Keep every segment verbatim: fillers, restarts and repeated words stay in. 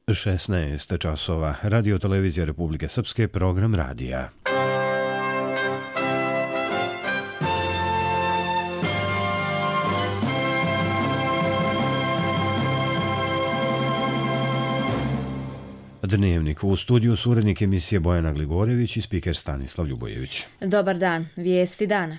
šesnaest časova. Radio televizija Republike Srpske, program radija. Dnevnik. U studiju su urednik emisije Bojana Gligorević i spiker Stanislav Ljubojević. Dobar dan. Vijesti dana.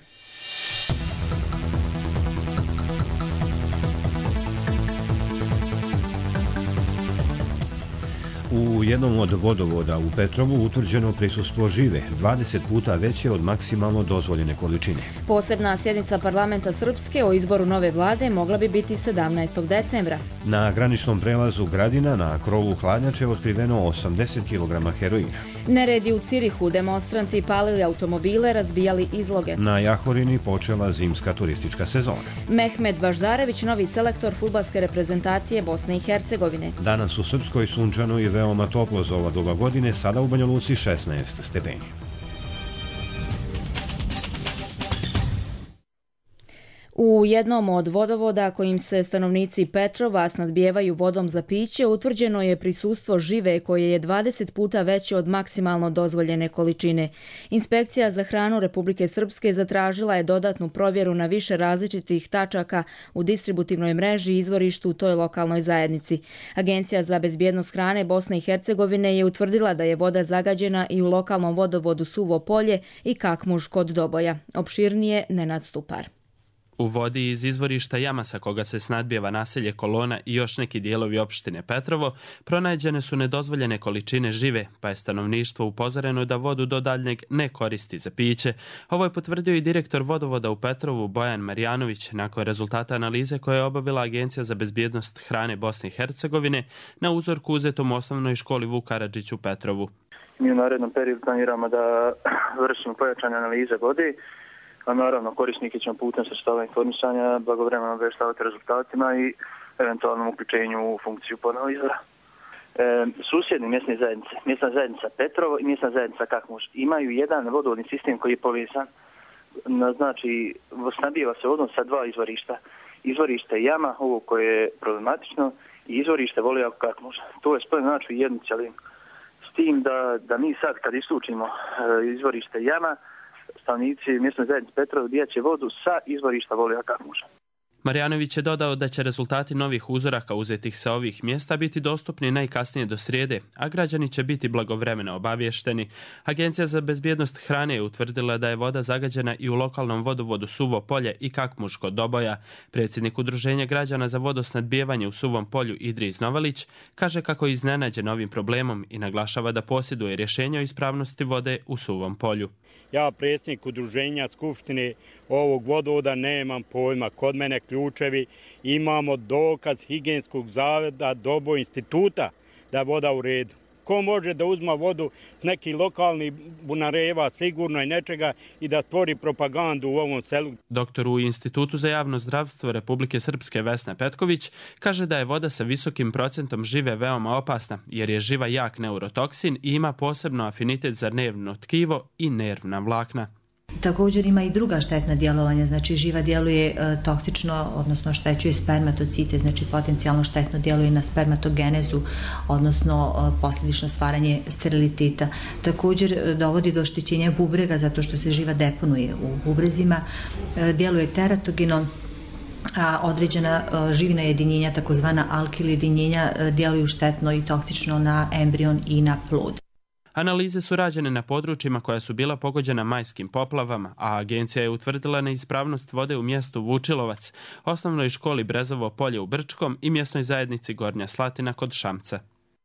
U jednom od vodovoda u Petrovu utvrđeno prisustvo žive, dvadeset puta veće od maksimalno dozvoljene količine. Posebna sjednica parlamenta Srpske o izboru nove vlade mogla bi biti sedamnaestog decembra. Na graničnom prelazu Gradina na krovu hladnjače otkriveno osamdeset kilograma heroina. Neredi u Cirihu, demonstranti palili automobile, razbijali izloge. Na Jahorini počela zimska turistička sezona. Mehmed Baždarević, novi selektor fudbalske reprezentacije Bosne i Hercegovine. Danas u Srpskoj sunčano i veoma toplo za ova doba godine, sada u Banja Luci šesnaest stepeni. U jednom od vodovoda kojim se stanovnici Petrova snadbijevaju vodom za piće utvrđeno je prisustvo žive koje je dvadeset puta veće od maksimalno dozvoljene količine. Inspekcija za hranu Republike Srpske zatražila je dodatnu provjeru na više različitih tačaka u distributivnoj mreži i izvorištu u toj lokalnoj zajednici. Agencija za bezbjednost hrane Bosne i Hercegovine je utvrdila da je voda zagađena i u lokalnom vodovodu Suvo polje i Kakmuž kod Doboja. Opširnije Nenad Stupar. U vodi iz izvorišta jama sa koga se snadbijeva naselje Kolona i još neki dijelovi opštine Petrovo pronađene su nedozvoljene količine žive, pa je stanovništvo upozoreno da vodu do daljnjeg ne koristi za piće. Ovo je potvrdio i direktor vodovoda u Petrovu Bojan Marjanović nakon rezultata analize koje je obavila Agencija za bezbjednost hrane Bosne i Hercegovine na uzorku uzetom u osnovnoj školi Vuk Karadžić u Petrovu. Mi u narednom periodu planiramo da vršimo pojačane analize vode, a naravno korisnike ćemo putem sredstava informisanja blagovremeno obavještavati rezultatima i eventualnom uključenju u funkciju ponovnog izvora. E, susjedni mjesne zajednice, mjesna zajednica Petrovo i mjesna zajednica Kakmuž imaju jedan vodovodni sistem koji je povezan, znači snabdijeva se vodom sa dva izvorišta. Izvorište jama, ovo koje je problematično, i izvorište Volijak Kakmuž. To je spojeno znači u jednu cjelinu. S tim da, da mi sad kad isključimo e, izvorište jama, stanovnici mjesne zajednice Petrovo dobijat će vodu sa izvorišta Volijak Kakmuža. Marjanović je dodao da će rezultati novih uzoraka uzetih sa ovih mjesta biti dostupni najkasnije do srijede, a građani će biti blagovremeno obavješteni. Agencija za bezbjednost hrane je utvrdila da je voda zagađena i u lokalnom vodovodu Suvo polje i Kakmuž kod Doboja. Predsjednik Udruženja građana za vodosnadbijevanje u Suvom polju Idris Novalić kaže kako je iznenađen ovim problemom i naglašava da posjeduje rješenje o ispravnosti vode u Suvom polju. Ja, predsjednik Udruženja Skupštine ovog vodovoda, nemam pojma. Kod mene ključevi, imamo dokaz higijenskog zavoda Dobo instituta da je voda u redu. Ko može da uzma vodu s nekih lokalnih bunareva, sigurno i nečega, i da stvori propagandu u ovom selu? Doktor u Institutu za javno zdravstvo Republike Srpske Vesna Petković kaže da je voda sa visokim procentom žive veoma opasna, jer je živa jak neurotoksin i ima posebno afinitet za nervno tkivo i nervna vlakna. Također ima i druga štetna djelovanja, znači živa djeluje e, toksično, odnosno štećuje spermatocite, znači potencijalno štetno djeluje na spermatogenezu, odnosno e, posljedično stvaranje steriliteta. Također e, dovodi do oštećenja bubrega zato što se živa deponuje u bubrezima, e, djeluje teratogeno, a određena e, živina jedinjenja, takozvana alkil jedinjenja, e, djeluju štetno i toksično na embrion i na plod. Analize su rađene na područjima koja su bila pogođena majskim poplavama, a agencija je utvrdila neispravnost vode u mjestu Vučilovac, osnovnoj školi Brezovo polje u Brčkom i mjesnoj zajednici Gornja Slatina kod Šamca.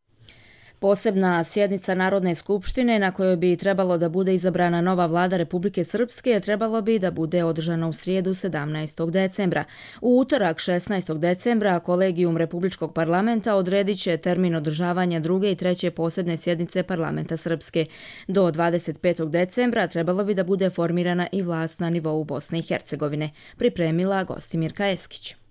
Posebna sjednica Narodne skupštine na kojoj bi trebalo da bude izabrana nova vlada Republike Srpske trebalo bi da bude održana u srijedu sedamnaestog decembra. U utorak šesnaestog decembra Kolegijum Republičkog parlamenta odredit će termin održavanja druge i treće posebne sjednice parlamenta Srpske. Do dvadeset petog decembra trebalo bi da bude formirana i vlast na nivou Bosne i Hercegovine, pripremila Gostimirka Eskić.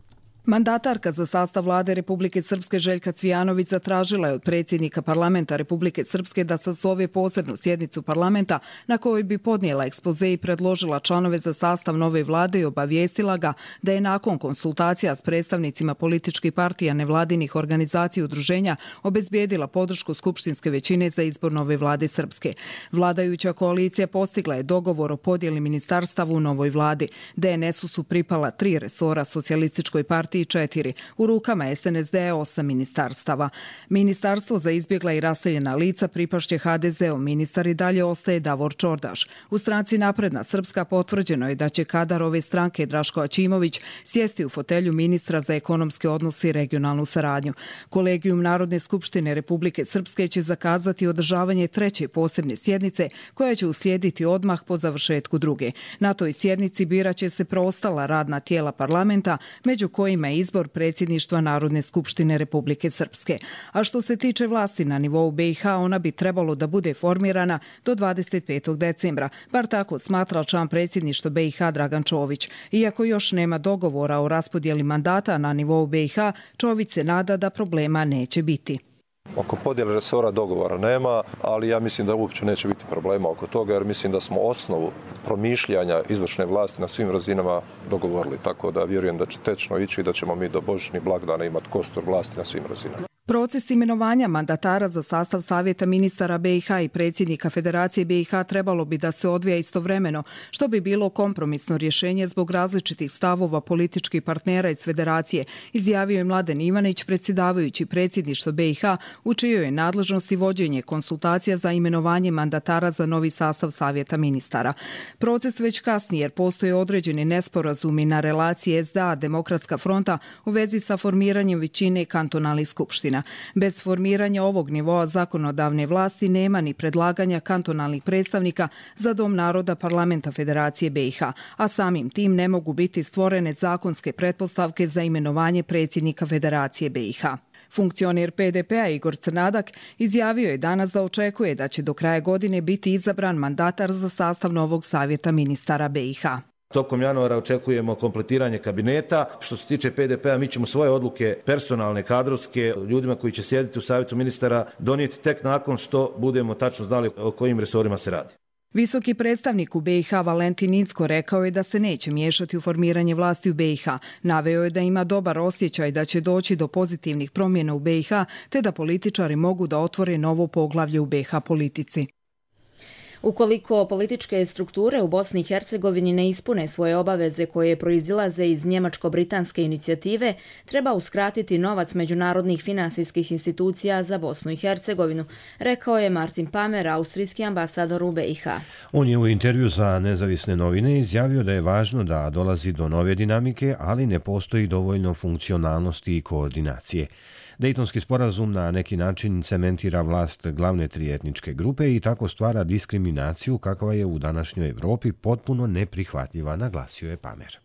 Mandatarka za sastav vlade Republike Srpske Željka Cvijanović zatražila je od predsjednika parlamenta Republike Srpske da sazove posebnu sjednicu parlamenta na kojoj bi podnijela ekspoze i predložila članove za sastav nove vlade i obavijestila ga da je nakon konsultacija s predstavnicima političkih partija, nevladinih organizacija i udruženja obezbijedila podršku skupštinske većine za izbor nove vlade Srpske. Vladajuća koalicija postigla je dogovor o podjeli ministarstava u novoj vladi. D N S-u su pripala tri resora, Socijalističkoj partiji četiri, u rukama S N S D osam ministarstava. Ministarstvo za izbjegla i raseljena lica pripašće H D Z-u, ministar i dalje ostaje Davor Čordaš. U stranci Napredna Srpska potvrđeno je da će kadar ove stranke Draško Aćimović sjesti u fotelju ministra za ekonomske odnose i regionalnu saradnju. Kolegijum Narodne skupštine Republike Srpske će zakazati održavanje treće posebne sjednice koja će uslijediti odmah po završetku druge. Na toj sjednici biraće se preostala radna tijela parlamenta, među kojima je izbor predsjedništva Narodne skupštine Republike Srpske. A što se tiče vlasti na nivou B i H, ona bi trebalo da bude formirana do dvadeset petog decembra, bar tako smatra član predsjedništva B i H Dragan Čović. Iako još nema dogovora o raspodjeli mandata na nivou B i H, Čović se nada da problema neće biti. Oko podjele resora dogovora nema, ali ja mislim da uopće neće biti problema oko toga, jer mislim da smo osnovu promišljanja izvršne vlasti na svim razinama dogovorili, tako da vjerujem da će tečno ići i da ćemo mi do božićnih blagdana imati kostur vlasti na svim razinama. Proces imenovanja mandatara za sastav Savjeta ministara B i H i predsjednika Federacije B i H trebalo bi da se odvija istovremeno, što bi bilo kompromisno rješenje zbog različitih stavova političkih partnera iz Federacije, izjavio je Mladen Ivanić, predsjedavajući predsjedništvo B i H, u čijoj je nadležnosti vođenje konsultacija za imenovanje mandatara za novi sastav Savjeta ministara. Proces već kasni jer postoje određeni nesporazumi na relaciji S D A Demokratska fronta u vezi sa formiranjem većine kantonalnih skupština. Bez formiranja ovog nivoa zakonodavne vlasti nema ni predlaganja kantonalnih predstavnika za Dom naroda parlamenta Federacije B i H, a samim tim ne mogu biti stvorene zakonske pretpostavke za imenovanje predsjednika Federacije B i H. Funkcioner P D P-a Igor Crnadak izjavio je danas da očekuje da će do kraja godine biti izabran mandatar za sastav novog Savjeta ministara B i H. Tokom januara očekujemo kompletiranje kabineta. Što se tiče P D P-a, mi ćemo svoje odluke personalne, kadrovske, ljudima koji će sjediti u savjetu ministara donijeti tek nakon što budemo tačno znali o kojim resorima se radi. Visoki predstavnik u B i H Valentin Incko rekao je da se neće miješati u formiranje vlasti u B i H. Naveo je da ima dobar osjećaj da će doći do pozitivnih promjena u B i H, te da političari mogu da otvore novo poglavlje u B i H politici. Ukoliko političke strukture u Bosni i Hercegovini ne ispune svoje obaveze koje proizilaze iz njemačko-britanske inicijative, treba uskratiti novac međunarodnih finansijskih institucija za Bosnu i Hercegovinu, rekao je Martin Pamer, austrijski ambasador u B i H. On je u intervju za Nezavisne novine izjavio da je važno da dolazi do nove dinamike, ali ne postoji dovoljno funkcionalnosti i koordinacije. Dejtonski sporazum na neki način cementira vlast glavne tri etničke grupe i tako stvara diskriminaciju kakva je u današnjoj Evropi potpuno neprihvatljiva, naglasio je Pamer.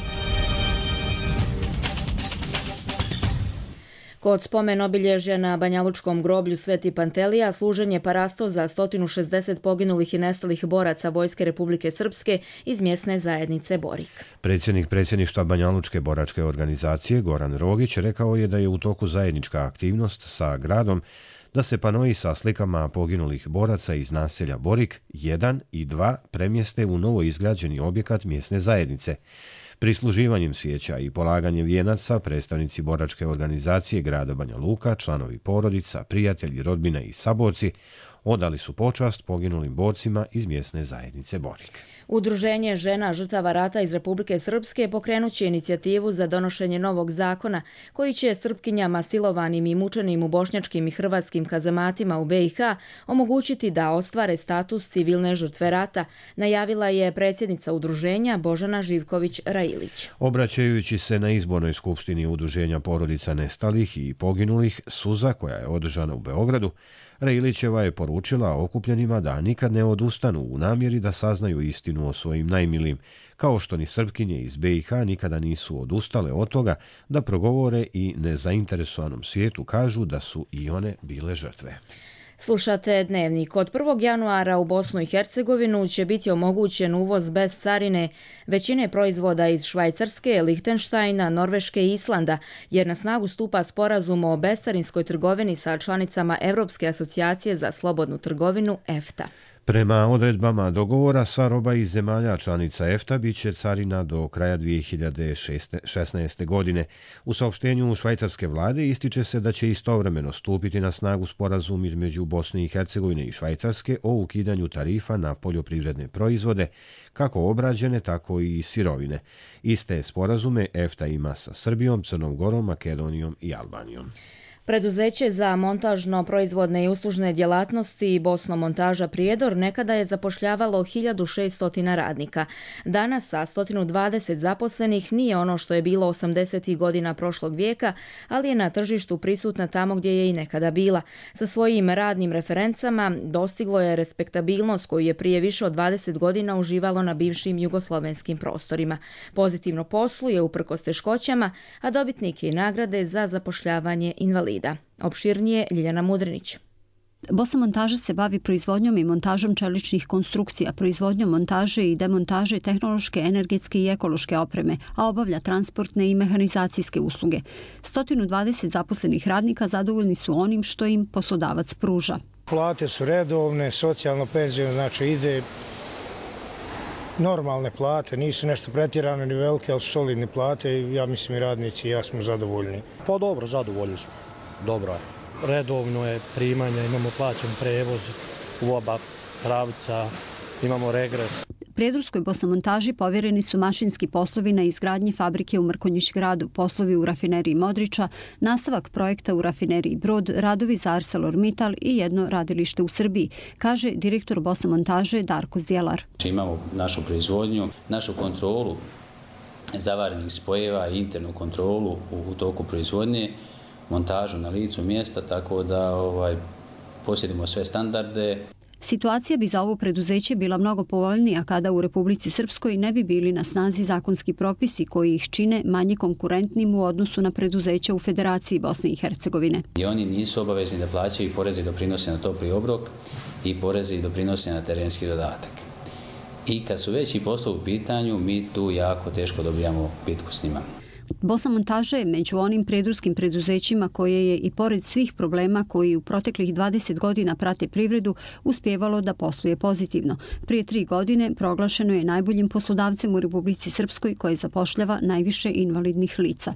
Kod spomen obilježja na Banjalučkom groblju Sveti Pantelija služen je parasto za sto šezdeset poginulih i nestalih boraca Vojske Republike Srpske iz mjesne zajednice Borik. Predsjednik predsjedništva Banjalučke boračke organizacije Goran Rogić rekao je da je u toku zajednička aktivnost sa gradom da se panoi sa slikama poginulih boraca iz naselja Borik jedan i dva premjeste u novo izgrađeni objekat mjesne zajednice. Prisluživanjem svijeća i polaganjem vijenaca predstavnici boračke organizacije grada Banja Luka, članovi porodica, prijatelji, rodbine i saborci odali su počast poginulim borcima iz mjesne zajednice Borik. Udruženje žena žrtava rata iz Republike Srpske pokrenut će inicijativu za donošenje novog zakona koji će Srpkinjama silovanim i mučenim u bošnjačkim i hrvatskim kazamatima u B i H omogućiti da ostvare status civilne žrtve rata, najavila je predsjednica udruženja Božana Živković-Railić. Obraćajući se na izbornoj skupštini Udruženja porodica nestalih i poginulih Suza koja je održana u Beogradu, Railićeva je poručila okupljenima da nikad ne odustanu u namjeri da saznaju istinu o svojim najmilijim, kao što ni Srpkinje iz B i H nikada nisu odustale od toga da progovore i nezainteresovanom svijetu kažu da su i one bile žrtve. Slušate Dnevnik. Od prvog januara u Bosnu i Hercegovinu će biti omogućen uvoz bez carine većine proizvoda iz Švajcarske, Lihtenštajna, Norveške i Islanda, jer na snagu stupa sporazum o bescarinskoj trgovini sa članicama Evropske asocijacije za slobodnu trgovinu E F T A. Prema odredbama dogovora, sva roba iz zemalja članica E F T A bit će carina do kraja dvije hiljade šesnaeste. godine. U saopštenju švajcarske vlade ističe se da će istovremeno stupiti na snagu sporazum između Bosne i Hercegovine i Švajcarske o ukidanju tarifa na poljoprivredne proizvode, kako obrađene, tako i sirovine. Iste sporazume E F T A ima sa Srbijom, Crnom Gorom, Makedonijom i Albanijom. Preduzeće za montažno-proizvodne i uslužne djelatnosti Bosno Montaža Prijedor nekada je zapošljavalo hiljadu šesto radnika. Danas sa sto dvadeset zaposlenih nije ono što je bilo osamdesetih godina prošlog vijeka, ali je na tržištu prisutna tamo gdje je i nekada bila. Sa svojim radnim referencama dostiglo je respektabilnost koju je prije više od dvadeset godina uživalo na bivšim jugoslovenskim prostorima. Pozitivno posluje uprkos teškoćama, a dobitnik je nagrade za zapošljavanje invalida. Opširnije Ljiljana Mudrinić. Bosna Montaža se bavi proizvodnjom i montažom čeličnih konstrukcija, proizvodnjom montaže i demontaže tehnološke, energetske i ekološke opreme, a obavlja transportne i mehanizacijske usluge. sto dvadeset zaposlenih radnika zadovoljni su onim što im poslodavac pruža. Plate su redovne, socijalno penzijno znači ide normalne plate, nisu nešto pretjerane ni velike, ali su solidne plate i ja mislim i radnici i ja smo zadovoljni. Pa dobro, zadovoljni smo. Dobro je. Redovno je primanje, imamo plaćen prevoz u oba pravca, imamo regres. Prijedorskoj Bosnomontaži povjereni su mašinski poslovi na izgradnji fabrike u Mrkonjić gradu, poslovi u rafineriji Modriča, nastavak projekta u rafineriji Brod, radovi za ArcelorMittal i jedno radilište u Srbiji, kaže direktor Bosnomontaže Darko Zdjelar. Imamo našu proizvodnju, našu kontrolu zavarenih spojeva i internu kontrolu u toku proizvodnje, montažu na licu mjesta, tako da ovaj, posjedimo sve standarde. Situacija bi za ovo preduzeće bila mnogo povoljnija kada u Republici Srpskoj ne bi bili na snazi zakonski propisi koji ih čine manje konkurentnim u odnosu na preduzeća u Federaciji Bosne i Hercegovine. I oni nisu obavezni da plaćaju poreze i doprinose na topli obrok i poreze i doprinose na terenski dodatak. I kad su veći poslovi u pitanju, mi tu jako teško dobijamo bitku s njima. Bosna Montaža je među onim prijedorskim preduzećima koje je i pored svih problema koji u proteklih dvadeset godina prate privredu uspjevalo da posluje pozitivno. Prije tri godine proglašeno je najboljim poslodavcem u Republici Srpskoj koje zapošljava najviše invalidnih lica.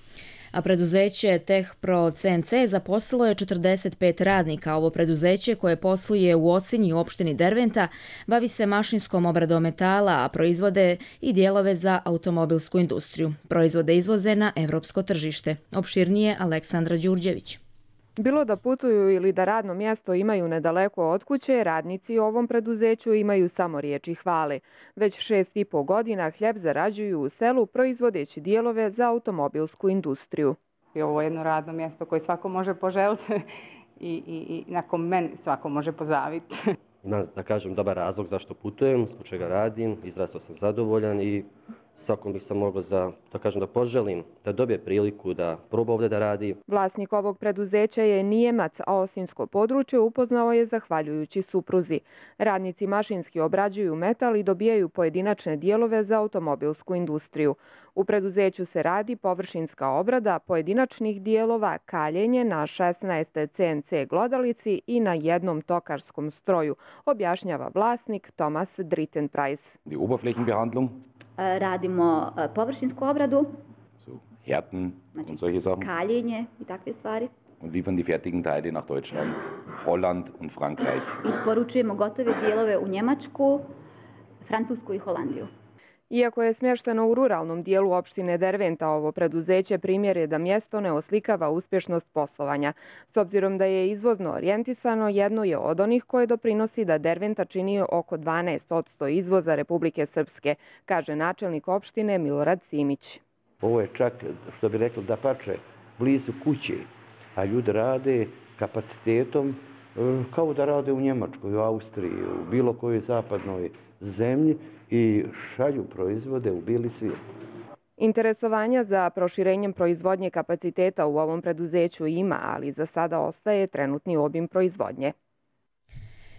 A preduzeće Tehpro C N C zaposlilo je četrdeset pet radnika. Ovo preduzeće koje posluje u Osinji opštini Derventa bavi se mašinskom obradom metala, a proizvode i dijelove za automobilsku industriju. Proizvode izvoze na evropsko tržište. Opširnije Aleksandra Đurđević. Bilo da putuju ili da radno mjesto imaju nedaleko od kuće, radnici u ovom preduzeću imaju samo riječi hvale. Već šest i po godina hljeb zarađuju u selu proizvodeći dijelove za automobilsku industriju. I ovo je jedno radno mjesto koje svako može poželiti i, i, i na kom meni svako može pozaviti. Imam, da kažem, dobar razlog zašto putujem, zbog čega radim, izrastao sam zadovoljan i svakom bih sam mogao za, da kažem, da poželim da dobije priliku da proba ovdje da radi. Vlasnik ovog preduzeća je Nijemac, a Osinsko područje upoznao je zahvaljujući supruzi. Radnici mašinski obrađuju metal i dobijaju pojedinačne dijelove za automobilsku industriju. U preduzeću se radi površinska obrada pojedinačnih dijelova, kaljenje na šesnaest C N C glodalici i na jednom tokarskom stroju, objašnjava vlasnik Thomas Drittenpreis. Radimo površinsku obradu, Härten znači, und solche Sachen. kaljenje i takve stvari. Und liefern die fertigen Teile nach Deutschland, Holland und Frankreich. Isporučujemo gotove dijelove u Njemačku, Francusku i Holandiju. Iako je smješteno u ruralnom dijelu opštine Derventa, ovo preduzeće primjer je da mjesto ne oslikava uspješnost poslovanja. S obzirom da je izvozno orijentisano, jedno je od onih koje doprinosi da Derventa čini oko dvanaest posto izvoza Republike Srpske, kaže načelnik opštine Milorad Simić. Ovo je čak, što bi rekli, da pače blizu kuće, a ljudi rade kapacitetom kao da rade u Njemačkoj, u Austriji, u bilo kojoj zapadnoj zemlji i šalju proizvode u bili svijet. Interesovanja za proširenjem proizvodnje kapaciteta u ovom preduzeću ima, ali za sada ostaje trenutni obim proizvodnje.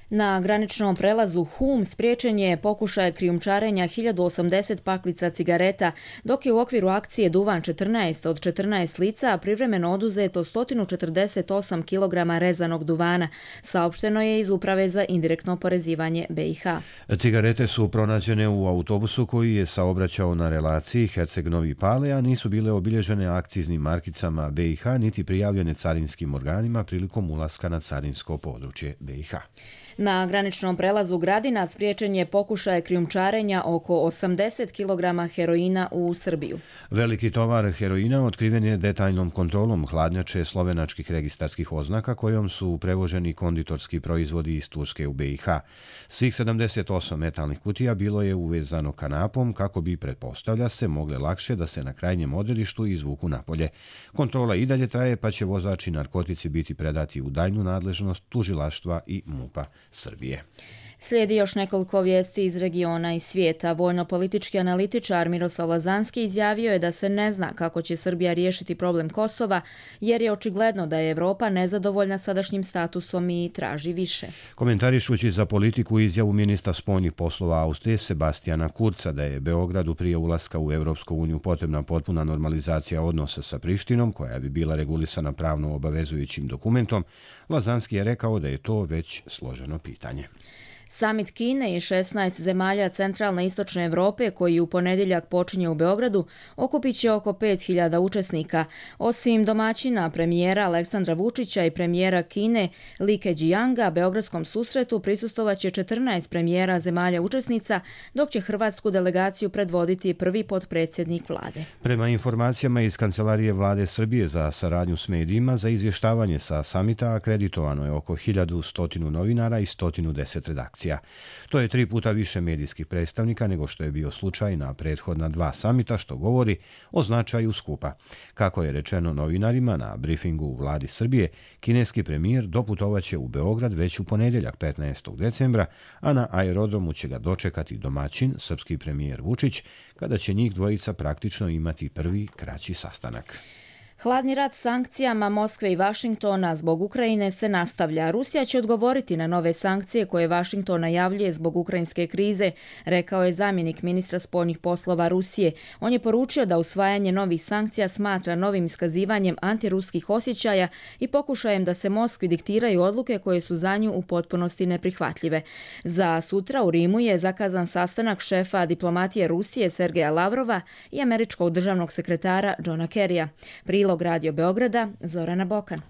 Na graničnom prelazu Hum spriječen je pokušaj krijumčarenja hiljadu osamdeset paklica cigareta, dok je u okviru akcije Duvan četrnaest od četrnaest lica privremeno oduzeto sto četrdeset osam kilograma rezanog duvana, saopšteno je iz Uprave za indirektno oporezivanje B i H. Cigarete su pronađene u autobusu koji je saobraćao na relaciji Herceg-Novi Pale, a nisu bile obilježene akciznim markicama B i H niti prijavljene carinskim organima prilikom ulaska na carinsko područje B i H. Na graničnom prelazu Gradina spriječen je pokušaj krijumčarenja oko osamdeset kilograma heroina u Srbiju. Veliki tovar heroina otkriven je detaljnom kontrolom hladnjače slovenačkih registarskih oznaka kojom su prevoženi konditorski proizvodi iz Turske u B i H. Svih sedamdeset osam metalnih kutija bilo je uvezano kanapom kako bi, pretpostavlja se, mogle lakše da se na krajnjem odredištu izvuku napolje. Kontrola i dalje traje, pa će vozač i narkotici biti predati u daljnu nadležnost tužilaštva i MUP-a Srbije. Slijedi još nekoliko vijesti iz regiona i svijeta. Vojno-politički analitičar Miroslav Lazanski izjavio je da se ne zna kako će Srbija riješiti problem Kosova, jer je očigledno da je Evropa nezadovoljna sadašnjim statusom i traži više. Komentarišući za politiku izjavu ministra spoljnih poslova Austrije Sebastijana Kurca da je Beogradu prije ulaska u Evropsku uniju potrebna potpuna normalizacija odnosa sa Prištinom, koja bi bila regulisana pravno obavezujućim dokumentom, Lazanski je rekao da je to već složeno pitanje. Samit Kine i šesnaest zemalja centralne i istočne Evrope, koji u ponedjeljak počinje u Beogradu, okupit će oko pet hiljada učesnika. Osim domaćina premijera Aleksandra Vučića i premijera Kine Li Keqianga, beogradskom susretu prisustovaće četrnaest premijera zemalja učesnica, dok će hrvatsku delegaciju predvoditi prvi potpredsjednik vlade. Prema informacijama iz Kancelarije vlade Srbije za saradnju s medijima, za izvještavanje sa samita akreditovano je oko hiljadu sto novinara i sto deset redakcija. To je tri puta više medijskih predstavnika nego što je bio slučaj na prethodna dva samita, što govori o značaju skupa. Kako je rečeno novinarima na brifingu u vladi Srbije, kineski premijer doputovaće u Beograd već u ponedjeljak petnaestog decembra, a na aerodromu će ga dočekati domaćin, srpski premijer Vučić, kada će njih dvojica praktično imati prvi kraći sastanak. Hladni rat sankcijama Moskve i Vašingtona zbog Ukrajine se nastavlja. Rusija će odgovoriti na nove sankcije koje Vašington najavljuje zbog ukrajinske krize, rekao je zamjenik ministra spoljnih poslova Rusije. On je poručio da usvajanje novih sankcija smatra novim iskazivanjem antiruskih osjećaja i pokušajem da se Moskvi diktiraju odluke koje su za nju u potpunosti neprihvatljive. Za sutra u Rimu je zakazan sastanak šefa diplomatije Rusije Sergeja Lavrova i američkog državnog sekretara Johna Kerrya. Prilog Radio Beograda, Zorana Bokan.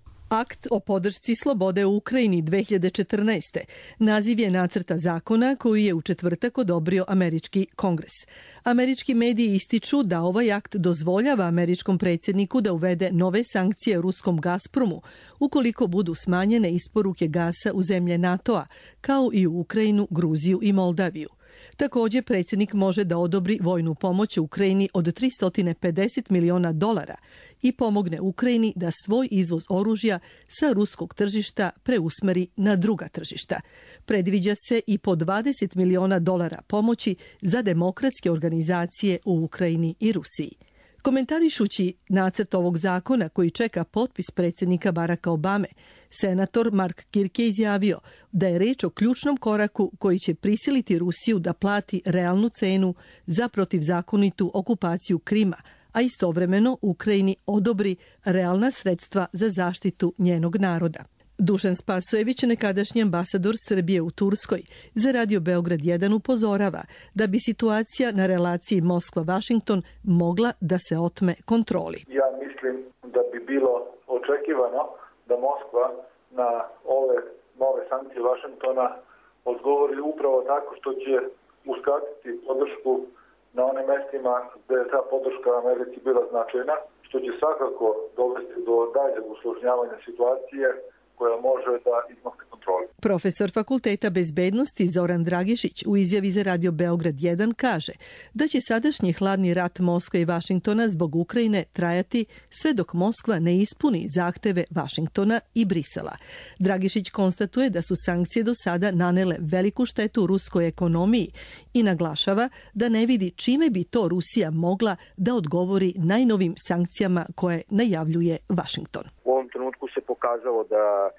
Akt o podršci slobode u Ukrajini dve hiljade četrnaeste. Naziv je nacrta zakona koji je u četvrtak odobrio američki kongres. Američki mediji ističu da ovaj akt dozvoljava američkom predsjedniku da uvede nove sankcije ruskom Gazpromu ukoliko budu smanjene isporuke gasa u zemlje NATO-a, kao i u Ukrajinu, Gruziju i Moldaviju. Također, predsjednik može da odobri vojnu pomoć u Ukrajini od tristo pedeset miliona dolara i pomogne Ukrajini da svoj izvoz oružja sa ruskog tržišta preusmeri na druga tržišta. Predviđa se i po dvadeset miliona dolara pomoći za demokratske organizacije u Ukrajini i Rusiji. Komentarišući nacrt ovog zakona koji čeka potpis predsjednika Baracka Obame, senator Mark Kirke izjavio da je reč o ključnom koraku koji će prisiliti Rusiju da plati realnu cenu za protivzakonitu okupaciju Krima, a istovremeno Ukrajini odobri realna sredstva za zaštitu njenog naroda. Dušan Spasojević, nekadašnji ambasador Srbije u Turskoj, za Radio Beograd jedan upozorava da bi situacija na relaciji Moskva-Vašington mogla da se otme kontroli. Ja mislim da bi bilo očekivano da Moskva na ove nove sankcije Vašingtona odgovori upravo tako što će uskratiti podršku na onim mestima gde je ta podrška Americi bila značajna, što će svakako dovesti do daljeg usložnjavanja situacije koja može da izmakne kontroli. Profesor Fakulteta bezbednosti Zoran Dragišić u izjavi za Radio Beograd jedan kaže da će sadašnji hladni rat Moskve i Vašingtona zbog Ukrajine trajati sve dok Moskva ne ispuni zahteve Vašingtona i Brisela. Dragišić konstatuje da su sankcije do sada nanele veliku štetu ruskoj ekonomiji i naglašava da ne vidi čime bi to Rusija mogla da odgovori najnovim sankcijama koje najavljuje Vašington. U ovom trenutku se pokazalo da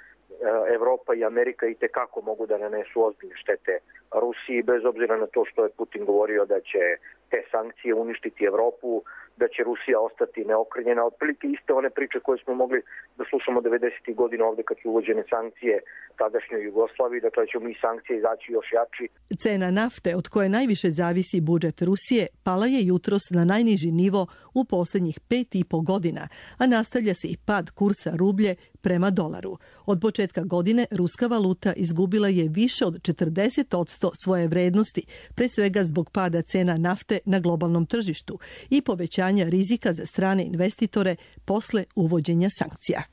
Evropa i Amerika i tekako mogu da nanesu ozbiljne štete Rusiji, bez obzira na to što je Putin govorio da će te sankcije uništiti Evropu, da će Rusija ostati neokrnjena. Otprilike iste one priče koje smo mogli da slušamo devedesetih godina ovde kad su uvođene sankcije tadašnjoj Jugoslaviji, dakle će mi sankcije izaći još jači. Cena nafte, od koje najviše zavisi budžet Rusije, pala je jutros na najniži nivo u posljednjih pet i po godina, a nastavlja se i pad kursa rublje prema dolaru. Od početka godine ruska valuta izgubila je više od četrdeset posto svoje vrednosti, pre svega zbog pada cena nafte na globalnom tržištu i povećanja rizika za strane investitore posle uvođenja sankcija.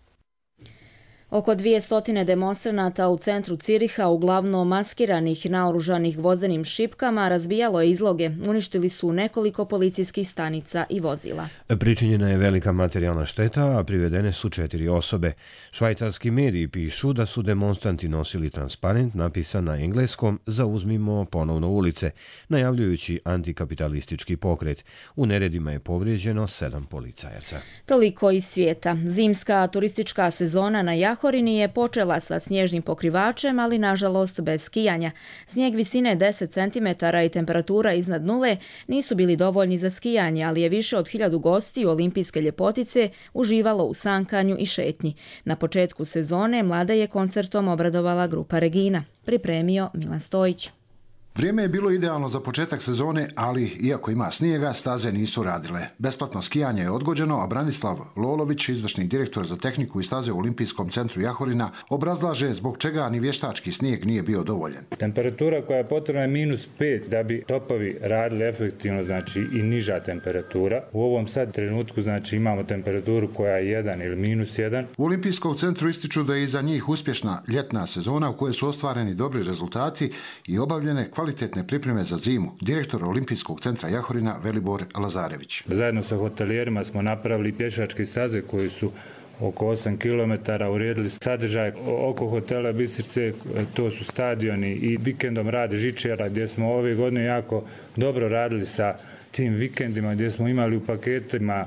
Oko dvjesto demonstranata u centru Ciriha, uglavnom maskiranih naoružanih gvozdenim šipkama, razbijalo je izloge, uništili su nekoliko policijskih stanica i vozila. Pričinjena je velika materijalna šteta, a privedene su četiri osobe. Švajcarski mediji pišu da su demonstranti nosili transparent napisan na engleskom "Zauzmimo ponovno ulice", najavljujući antikapitalistički pokret. U neredima je povrijeđeno sedam policajaca. Toliko iz svijeta. Zimska turistička sezona na Jahorini je počela sa snježnim pokrivačem, ali nažalost bez skijanja. Snijeg visine deset centimetara i temperatura iznad nule nisu bili dovoljni za skijanje, ali je više od hiljadu gostiju olimpijske ljepotice uživalo u sankanju i šetnji. Na početku sezone mlada je koncertom obradovala grupa Regina. Pripremio Milan Stojić. Vrijeme je bilo idealno za početak sezone, ali iako ima snijega, staze nisu radile. Besplatno skijanje je odgođeno, a Branislav Lolović, izvršni direktor za tehniku i staze u Olimpijskom centru Jahorina, obrazlaže zbog čega ni vještački snijeg nije bio dovoljan. Temperatura koja je potrebna je minus pet da bi topovi radili efektivno, znači i niža temperatura. U ovom sad trenutku znači imamo temperaturu koja je jedan ili minus jedan. U Olimpijskom centru ističu da je iza njih uspješna ljetna sezona u kojoj su ostvareni dobri rezultati i obavljene kvalitetne pripreme za zimu. Direktor Olimpijskog centra Jahorina Velibor Lazarević. Zajedno sa hotelijerima smo napravili pješačke staze koje su oko osam kilometara, uredili sadržaj oko hotela Bistrice, to su stadioni i vikendom rade žičara gdje smo ove godine jako dobro radili sa tim vikendima gdje smo imali u paketima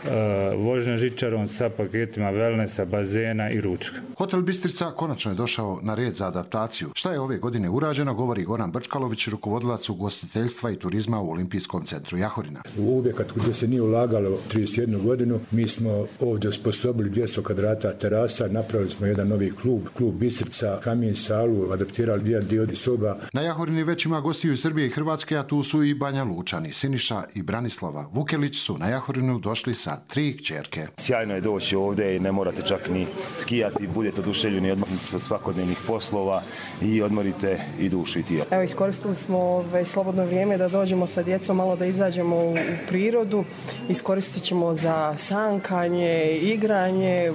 vožnja žičarom sa paketima wellnessa, bazena i ručka. Hotel Bistrica konačno je došao na red za adaptaciju. Šta je ove godine urađeno, govori Goran Brčkalović, rukovodilac ugostiteljstva i turizma u Olimpijskom centru Jahorina. U objekat gdje se nije ulagalo trideset jednu godinu, mi smo ovdje osposobili dvjesto kvadrata terasa, napravili smo jedan novi klub, klub Bistrica, kamin, salu, adaptirali jedan dio soba. Na Jahorini već ima gostiju iz Srbije i Hrvatske, a tu su i Banja Lučani. Siniša i Branislava Vukelić su na Jahorinu došli sa tri kćerke. Sjajno je doći ovdje i ne morate čak ni skijati, budete oduševljeni odmah sa svakodnevnih poslova i odmorite i dušu i tijelo. Evo, iskoristili smo ove slobodno vrijeme da dođemo sa djecom, malo da izađemo u, u prirodu. Iskoristit ćemo za sankanje, igranje.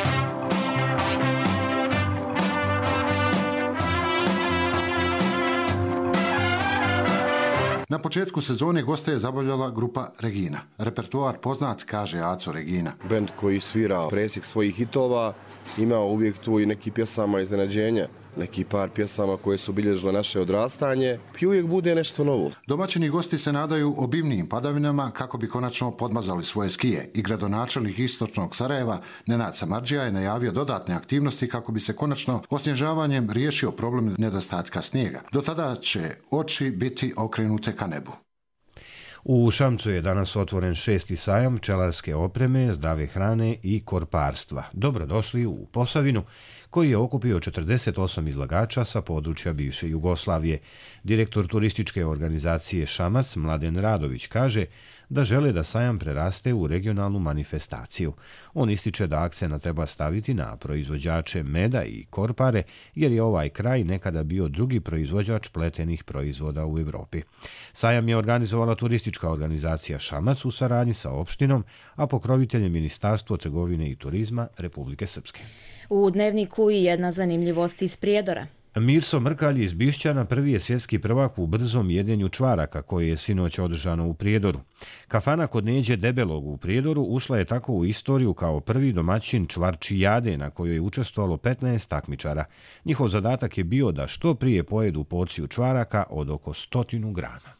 Na početku sezone goste je zabavljala grupa Regina. Repertoar poznat, kaže Aco Regina. Bend koji svira presjek svojih hitova, ima uvijek tu i neki pjesama iznenađenja, neki par pjesama koje su obilježile naše odrastanje i uvijek bude nešto novo. Domaćini gosti se nadaju obimnijim padavinama kako bi konačno podmazali svoje skije i gradonačelnik istočnog Sarajeva Nenad Samardžija je najavio dodatne aktivnosti kako bi se konačno osnježavanjem riješio problem nedostatka snijega. Do tada će oči biti okrenute ka nebu. U Šamcu je danas otvoren šesti sajam pčelarske opreme, zdrave hrane i korparstva. Dobrodošli u Posavinu, koji je okupio četrdeset osam izlagača sa područja bivše Jugoslavije. Direktor turističke organizacije Šamac, Mladen Radović, kaže da žele da sajam preraste u regionalnu manifestaciju. On ističe da akcena treba staviti na proizvođače meda i korpare, jer je ovaj kraj nekada bio drugi proizvođač pletenih proizvoda u Evropi. Sajam je organizovala turistička organizacija Šamac u saradnji sa opštinom, a pokrovitelj je Ministarstvo trgovine i turizma Republike Srpske. U Dnevniku i jedna zanimljivost iz Prijedora. Mirso Mrkalj iz Bišćana prvi je svjetski prvak u brzom jedenju čvaraka koje je sinoć održano u Prijedoru. Kafana kod Neđe Debelog u Prijedoru ušla je tako u istoriju kao prvi domaćin čvarčijade na kojoj je učestvovalo petnaest takmičara. Njihov zadatak je bio da što prije pojedu porciju čvaraka od oko stotinu grama.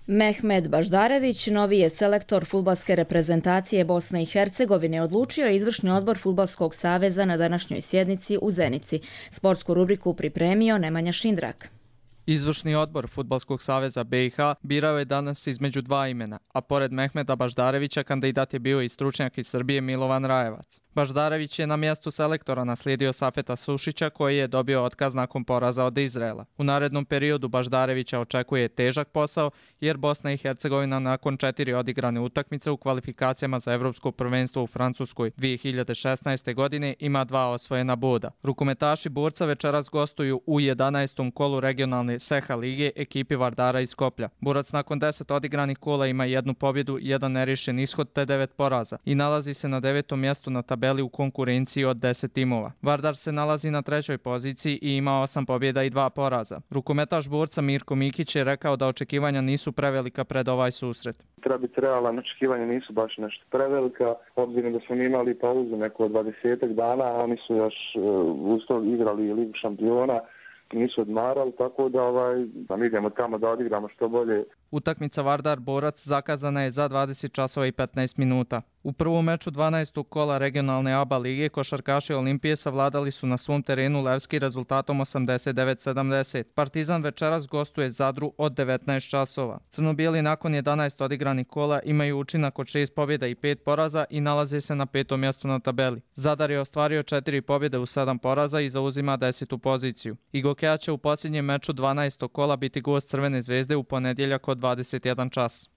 Mehmed Baždarević, novi je selektor fudbalske reprezentacije Bosne i Hercegovine, odlučio je izvršni odbor Fudbalskog saveza na današnjoj sjednici u Zenici. Sportsku rubriku pripremio Nemanja Šindrak. Izvršni odbor Fudbalskog saveza B i H birao je danas između dva imena, a pored Mehmeda Baždarevića kandidat je bio i stručnjak iz Srbije Milovan Rajevac. Baždarević je na mjestu selektora naslijedio Safeta Sušića koji je dobio otkaz nakon poraza od Izraela. U narednom periodu Baždarevića očekuje težak posao jer Bosna i Hercegovina nakon četiri odigrane utakmice u kvalifikacijama za Evropsko prvenstvo u Francuskoj dvije hiljade šesnaeste. godine ima dva osvojena boda. Rukometaši Borca večeras gostuju u jedanaestom kolu regionalne Seha lige ekipi Vardara iz Skoplja. Borac nakon deset odigranih kola ima jednu pobjedu, jedan nerješen ishod te devet poraza i nalazi se na devetom mjestu na tabeli u konkurenciji od deset timova. Vardar se nalazi na trećoj poziciji i ima osam pobjeda i dva poraza. Rukometaš Borca Mirko Mikić je rekao da očekivanja nisu prevelika pred ovaj susret. Treba biti realan, očekivanja nisu baš nešto prevelika, obzirom da smo imali pauzu neko dvadesetak dana, a oni su još uz to igrali Ligu šampiona, nisu odmarali, tako da, ovaj, da mi idemo tamo da odigramo što bolje. Utakmica Vardar-Borac zakazana je za dvadeset časova i petnaest minuta. U prvom meču dvanaestog kola regionalne A B A lige košarkaši Olimpije savladali su na svom terenu Levski rezultatom osamdeset devet sedamdeset. Partizan večeras gostuje Zadru od devetnaest časova. Crno-bijeli nakon jedanaest odigranih kola imaju učinak od šest pobjeda i pet poraza i nalaze se na petom mjestu na tabeli. Zadar je ostvario četiri pobjede u sedam poraza i zauzima desetu poziciju. Igokea će u posljednjem meču dvanaestog kola biti gost Crvene zvezde u ponedjeljak od dvadeset jedan čas.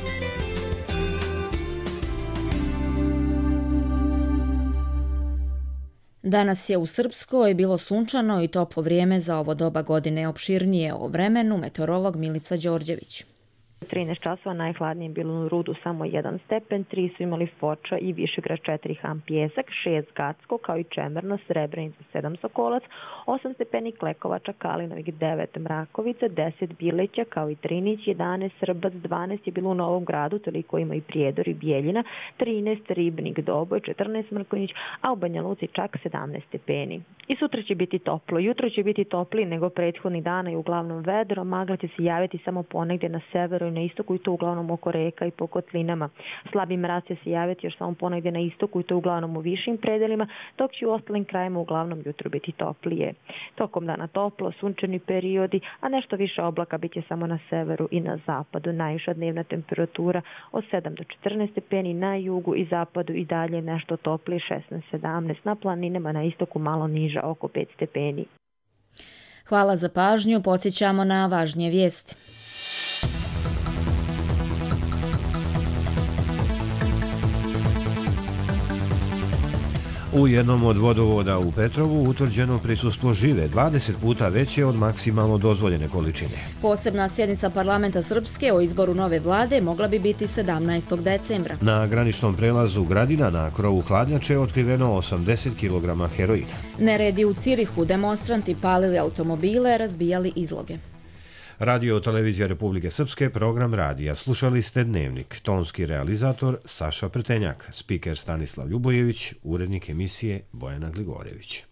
Danas je u Srpskoj bilo sunčano i toplo vrijeme za ovo doba godine. Opširnije o vremenu meteorolog Milica Đorđević. trinaest časova, najhladnije je bilo u Rudu samo jedan stepen, tri su imali Foča i Višegrad četiri Ham Pjesak, šest Gacko kao i Čemerno, Srebrenica sedam Sokolac, osam stepeni Klekovača, Kalinovik devet Mrakovica, deset Bileća kao i Trinić, jedanaest Srbac, dvanaest je bilo u Novom Gradu, toliko ima i Prijedor i Bijeljina, trinaest Ribnik Doboj, četrnaest Mrkonjić, a u Banja Luci čak sedamnaest stepeni. I sutra će biti toplo, jutro će biti toplije nego prethodnih dana i uglavnom vedro, magla će se javiti samo ponegdje na severu i na istoku i to uglavnom oko reka i po kotlinama. Slabi mraz će se javiti još samo ponegdje na istoku i to uglavnom u višim predelima, dok će u ostalim krajima uglavnom jutro biti toplije. Tokom dana toplo, sunčani periodi, a nešto više oblaka bit će samo na severu i na zapadu. Najviša dnevna temperatura od sedam do četrnaest stepeni, na jugu i zapadu i dalje nešto toplije šesnaest sedamnaest, na planinama na istoku malo niža oko pet stepeni. Hvala za pažnju, podsjećamo na važnije vijesti. U jednom od vodovoda u Petrovu utvrđeno prisustvo žive dvadeset puta veće od maksimalno dozvoljene količine. Posebna sjednica parlamenta Srpske o izboru nove vlade mogla bi biti sedamnaestog decembra. Na graničnom prelazu Gradina na krovu hladnjače je otkriveno osamdeset kilograma heroina. Neredi u Cirihu, demonstranti palili automobile, razbijali izloge. Radio televizija Republike Srpske, program radija. Slušali ste Dnevnik. Tonski realizator Saša Prtenjak, spiker Stanislav Ljubojević, urednik emisije Bojana Gligorjević.